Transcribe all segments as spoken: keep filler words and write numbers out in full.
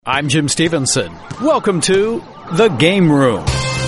I'm Jim Stevenson. Welcome to The Game Room.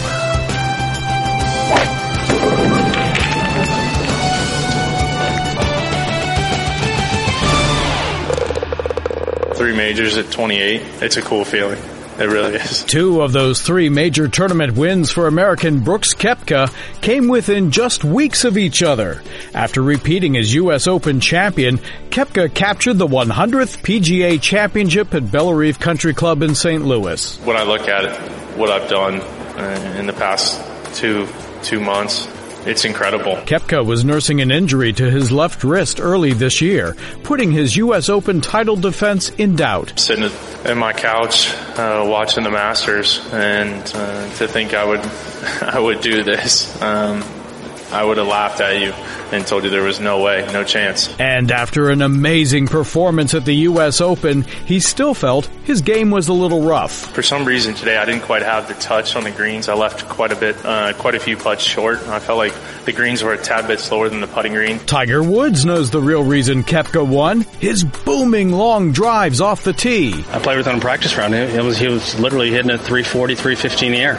Three majors at twenty-eight. It's a cool feeling. It really is. Two of those three major tournament wins for American Brooks Koepka came within just weeks of each other. After repeating as U S Open champion, Koepka captured the one hundredth P G A Championship at Bellerive Country Club in Saint Louis. When I look at it, what I've done uh, in the past two two months, it's incredible. Koepka was nursing an injury to his left wrist early this year, putting his U S Open title defense in doubt. Sitting at my couch uh, watching the Masters, and uh, to think I would I would do this, um, I would have laughed at you and told you there was no way, no chance. And after an amazing performance at the U S Open, he still felt his game was a little rough. For some reason today, I didn't quite have the touch on the greens. I left quite a bit, uh, quite a few putts short. I felt like the greens were a tad bit slower than the putting green. Tiger Woods knows the real reason Koepka won: his booming long drives off the tee. I played with him in practice round. It was he was literally hitting it three forty, three fifteen in the air,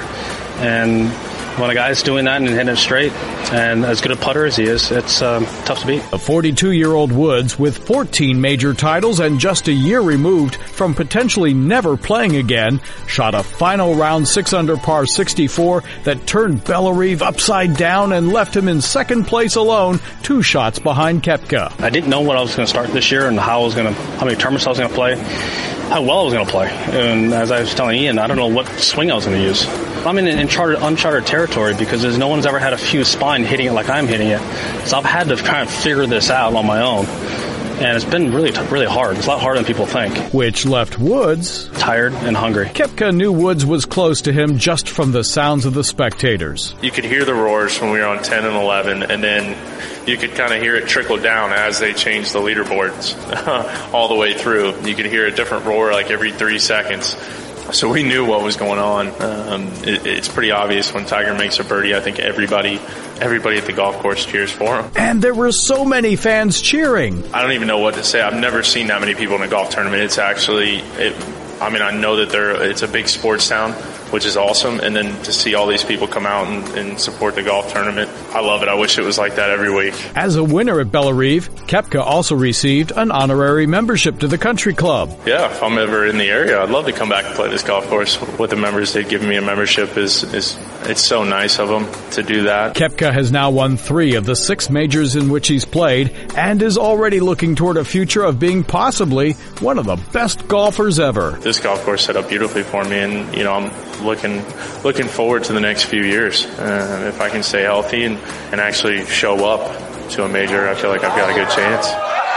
and when a guy's doing that and hitting it straight, and as good a putter as he is, it's um, tough to beat. A forty-two-year-old Woods with fourteen major titles and just a year removed from potentially never playing again, shot a final round six under par sixty-four that turned Bellerive upside down and left him in second place alone, two shots behind Koepka. I didn't know what I was going to start this year and how I was going to, how many tournaments I was going to play, how well I was going to play. And as I was telling Ian, I don't know what swing I was going to use. I'm in uncharted, uncharted territory because there's no one's ever had a fuse spine hitting it like I'm hitting it. So I've had to kind of figure this out on my own. And it's been really, really hard. It's a lot harder than people think. Which left Woods tired and hungry. Koepka knew Woods was close to him just from the sounds of the spectators. You could hear the roars when we were on ten and eleven, and then you could kind of hear it trickle down as they changed the leaderboards all the way through. You could hear a different roar like every three seconds. So we knew what was going on. Um, it, it's pretty obvious when Tiger makes a birdie. I think everybody, everybody at the golf course cheers for him. And there were so many fans cheering. I don't even know what to say. I've never seen that many people in a golf tournament. It's actually, it, I mean, I know that they're, it's a big sports town, which is awesome. And then to see all these people come out and, and support the golf tournament, I love it. I wish it was like that every week. As a winner at Bellerive, Koepka also received an honorary membership to the country club. Yeah, if I'm ever in the area, I'd love to come back and play this golf course. With the members, they've given me a membership. is is It's so nice of them to do that. Koepka has now won three of the six majors in which he's played and is already looking toward a future of being possibly one of the best golfers ever. This golf course set up beautifully for me, and, you know, I'm looking looking forward to the next few years. Uh, if I can stay healthy and, and actually show up to a major, I feel like I've got a good chance.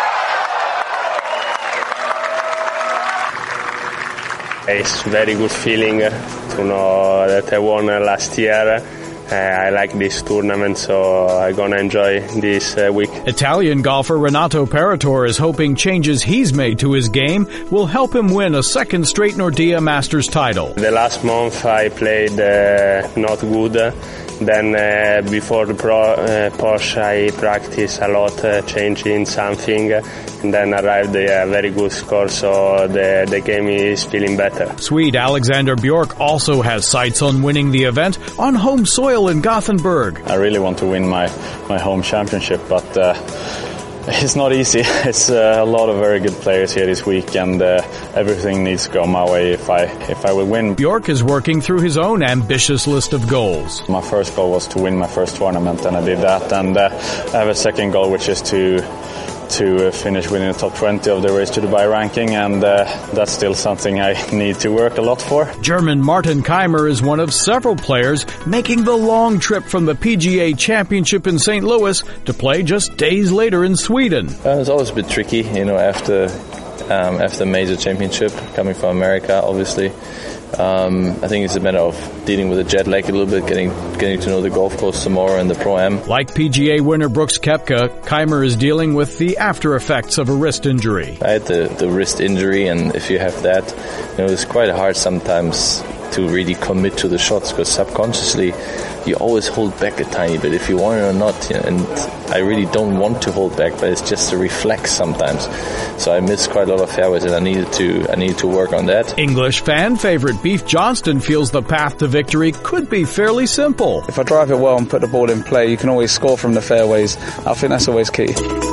It's a very good feeling to know that I won last year. Uh, I like this tournament, so I'm going to enjoy this uh, week. Italian golfer Renato Paratore is hoping changes he's made to his game will help him win a second straight Nordea Masters title. The last month I played uh, not good. Then uh, before the pro, uh, Porsche I practiced a lot, uh, changing something, and then arrived a uh, very good score, so the, the game is feeling better. Swede Alexander Bjork also has sights on winning the event on home soil in Gothenburg. I really want to win my, my home championship, but uh, it's not easy. It's uh, a lot of very good players here this week, and uh, everything needs to go my way if I if I will win. Bjork is working through his own ambitious list of goals. My first goal was to win my first tournament, and I did that. And uh, I have a second goal, which is to to uh, finish within the top twenty of the Race to Dubai ranking, and uh, that's still something I need to work a lot for. German Martin Keimer is one of several players making the long trip from the P G A Championship in Saint Louis to play just days later in Sweden. Uh, it's always a bit tricky, you know, after um, after major championship, coming from America, obviously. Um, I think it's a matter of dealing with the jet lag a little bit, getting getting to know the golf course some more and the Pro-Am. Like P G A winner Brooks Koepka, Keimer is dealing with the after effects of a wrist injury. I had the, the wrist injury, and if you have that, you know, it's quite hard sometimes to really commit to the shots, because subconsciously you always hold back a tiny bit if you want it or not. You know, and I really don't want to hold back, but it's just a reflex sometimes. So I miss quite a lot of fairways, and I needed to I needed to work on that. English fan favorite Beef Johnston feels the path to victory could be fairly simple. If I drive it well and put the ball in play, you can always score from the fairways. I think that's always key.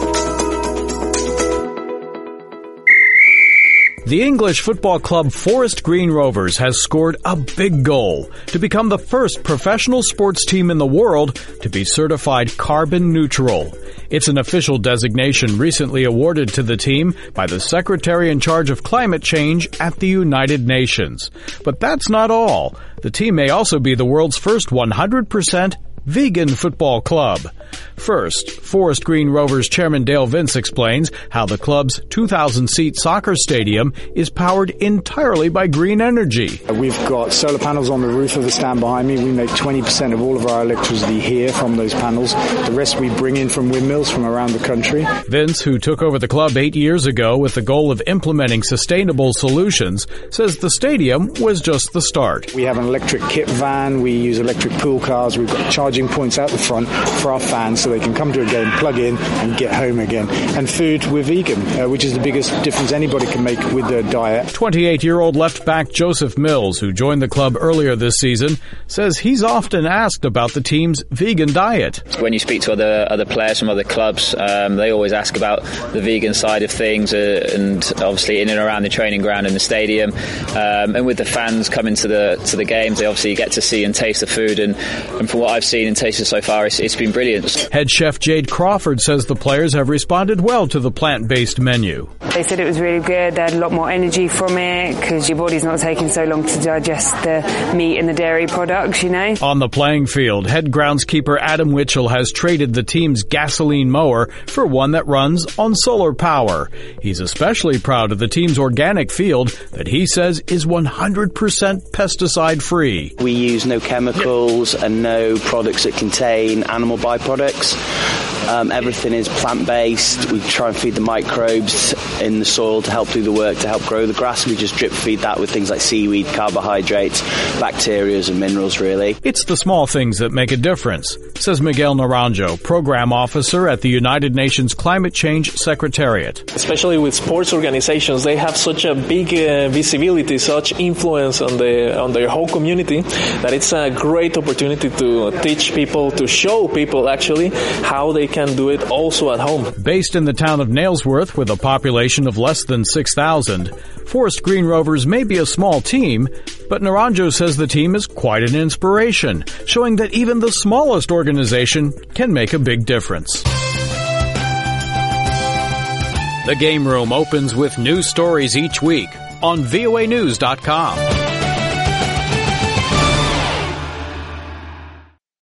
The English football club Forest Green Rovers has scored a big goal to become the first professional sports team in the world to be certified carbon neutral. It's an official designation recently awarded to the team by the Secretary in charge of climate change at the United Nations. But that's not all. The team may also be the world's first one hundred percent vegan football club. First, Forest Green Rovers chairman Dale Vince explains how the club's two thousand seat soccer stadium is powered entirely by green energy. We've got solar panels on the roof of the stand behind me. We make twenty percent of all of our electricity here from those panels. The rest we bring in from windmills from around the country. Vince, who took over the club eight years ago with the goal of implementing sustainable solutions, says the stadium was just the start. We have an electric kit van. We use electric pool cars. We've got charging points out the front for our fans so they can come to a game, plug in, and get home again. And food, we're vegan, uh, which is the biggest difference anybody can make with their diet. twenty-eight-year-old left back Joseph Mills, who joined the club earlier this season, says he's often asked about the team's vegan diet. When you speak to other other players from other clubs, um, they always ask about the vegan side of things, uh, and obviously in and around the training ground and the stadium. Um, and with the fans coming to the to the games, they obviously get to see and taste the food. And, and from what I've seen and tasted so far, it's, it's been brilliant. Head chef Jade Crawford says the players have responded well to the plant-based menu. They said it was really good. They had a lot more energy from it because your body's not taking so long to digest the meat and the dairy products, you know. On the playing field, head groundskeeper Adam Witchell has traded the team's gasoline mower for one that runs on solar power. He's especially proud of the team's organic field that he says is one hundred percent pesticide-free. We use no chemicals and no products that contain animal byproducts. Um, everything is plant-based. We try and feed the microbes in the soil to help do the work, to help grow the grass. We just drip feed that with things like seaweed, carbohydrates, bacteria and minerals, really. It's the small things that make a difference, says Miguel Naranjo, program officer at the United Nations Climate Change Secretariat. Especially with sports organizations, they have such a big uh, visibility, such influence on the on their whole community, that it's a great opportunity to teach people, to show people actually how they can do it also at home. Based in the town of Nailsworth with a population of less than six thousand, Forest Green Rovers may be a small team, but Naranjo says the team is quite an inspiration, showing that even the smallest organization can make a big difference. The Game Room opens with new stories each week on V O A news dot com.